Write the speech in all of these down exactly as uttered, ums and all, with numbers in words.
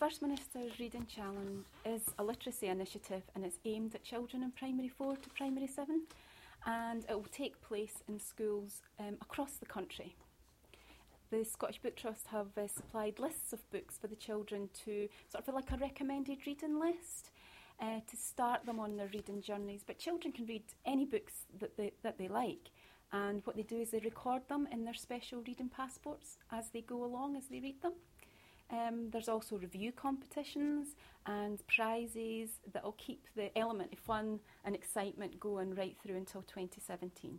First Minister's Reading Challenge is a literacy initiative, and it's aimed at children in primary four to primary seven, and it will take place in schools um, across the country. The Scottish Book Trust have uh, supplied lists of books for the children to sort of like a recommended reading list uh, to start them on their reading journeys. But children can read any books that they, that they like, and what they do is they record them in their special reading passports as they go along, as they read them. Um, there's also review competitions and prizes that will keep the element of fun and excitement going right through until twenty seventeen.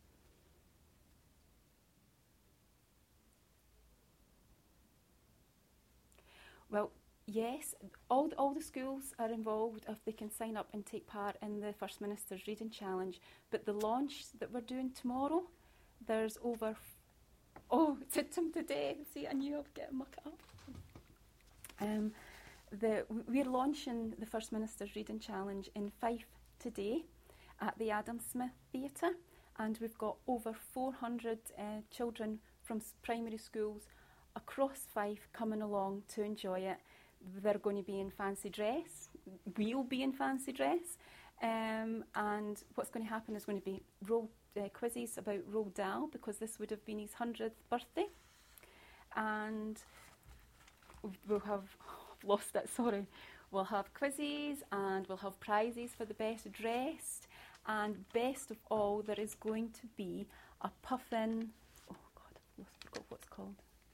Well, yes, all, all the schools are involved if they can sign up and take part in the First Minister's Reading Challenge. But the launch that we're doing tomorrow, there's over... F- oh, it's him today. See, I knew I'd get him muck up. Um, the, we're launching the First Minister's Reading Challenge in Fife today at the Adam Smith Theatre, and we've got over four hundred uh, children from primary schools across Fife coming along to enjoy it. They're going to be in fancy dress. We'll be in fancy dress. Um, and what's going to happen is going to be Roald, uh, quizzes about Roald Dahl, because this would have been his hundredth birthday. And we'll have, oh, I've lost it, sorry. We'll have quizzes and we'll have prizes for the best dressed. And best of all, there is going to be a puffin. Oh God, I forgot what it's called.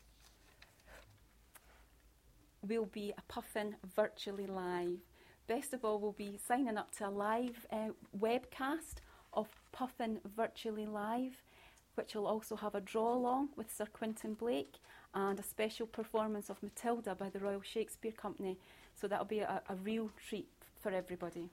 Will be a puffin virtually live. Best of all, we'll be signing up to a live uh, webcast of Puffin Virtually Live, which will also have a draw-along with Sir Quentin Blake and a special performance of Matilda by the Royal Shakespeare Company. So that'll be a, a real treat for everybody.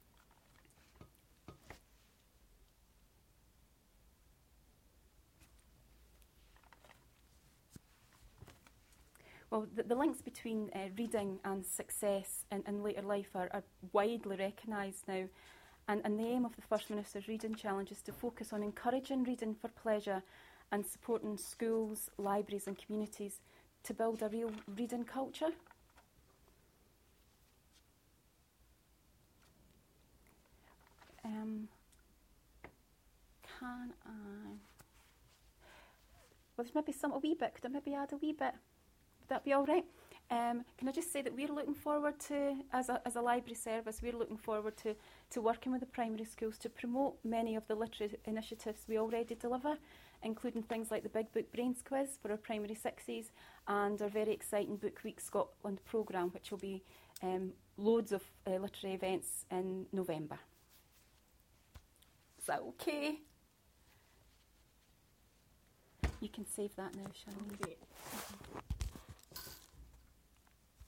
Well, the, the links between uh, reading and success in, in later life are, are widely recognised now. And, and the aim of the First Minister's Reading Challenge is to focus on encouraging reading for pleasure and supporting schools, libraries and communities to build a real reading culture. Um, can I... Well, there's maybe some a wee bit. Could I maybe add a wee bit? Would that be all right? Um, can I just say that we're looking forward to, as a, as a library service, we're looking forward to, to working with the primary schools to promote many of the literary initiatives we already deliver, including things like the Big Book Brains Quiz for our primary sixes and our very exciting Book Week Scotland programme, which will be um, loads of uh, literary events in November. Is that okay? You can save that now, Shannon. Okay.